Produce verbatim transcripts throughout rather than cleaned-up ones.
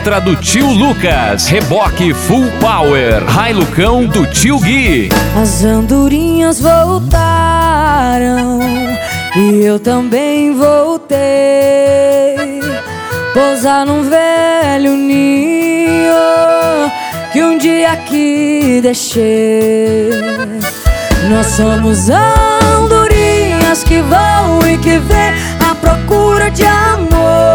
Etra do tio Lucas, reboque Full Power, Hilucão do tio Gui. As andorinhas voltaram e eu também voltei. Pousar num velho ninho que um dia aqui deixei. Nós somos andorinhas que vão e que vêm à procura de amor.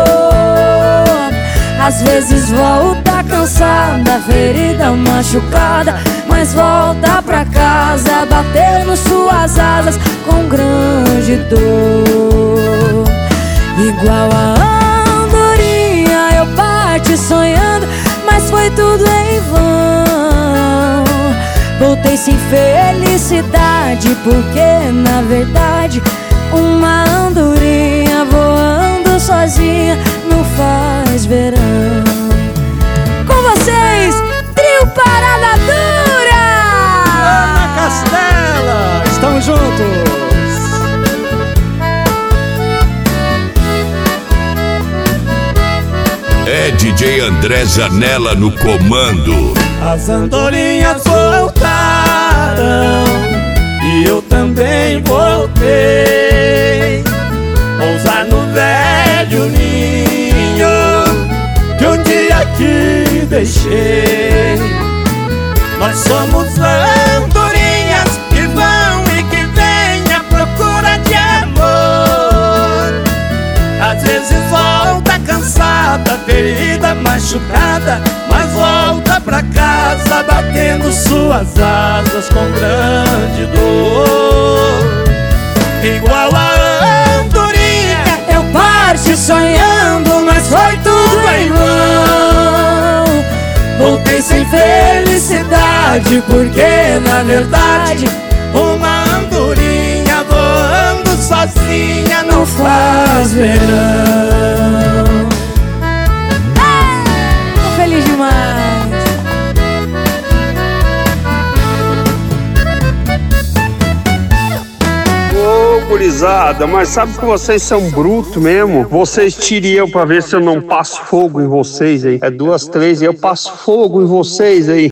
Às vezes volta cansada, ferida, machucada, mas volta pra casa batendo suas asas com grande dor. Igual a andorinha eu parti sonhando, mas foi tudo em vão. Voltei sem felicidade, porque na verdade uma andorinha voando sozinha não faz verão. Com vocês, Trio Parada Dura! Ana Castela, estamos juntos! É D J André Zanella no comando. As andorinhas voltaram e eu também voltei. Pousar no velho ninho que um dia aqui deixei. Nós somos andorinhas que vão e que vêm à procura de amor. Às vezes volta cansada, ferida, machucada, mas volta pra casa batendo suas asas com grande dor. Igual a andorinha eu parti sonhando, mas foi tudo em vão. Voltei sem felicidade, porque na verdade uma andorinha voando sozinha não faz verão. Tô feliz demais. Ô, gurizada, mas sabe que vocês são brutos mesmo? Vocês tirem eu pra ver se eu não passo fogo em vocês aí. É duas, três e eu passo fogo em vocês aí.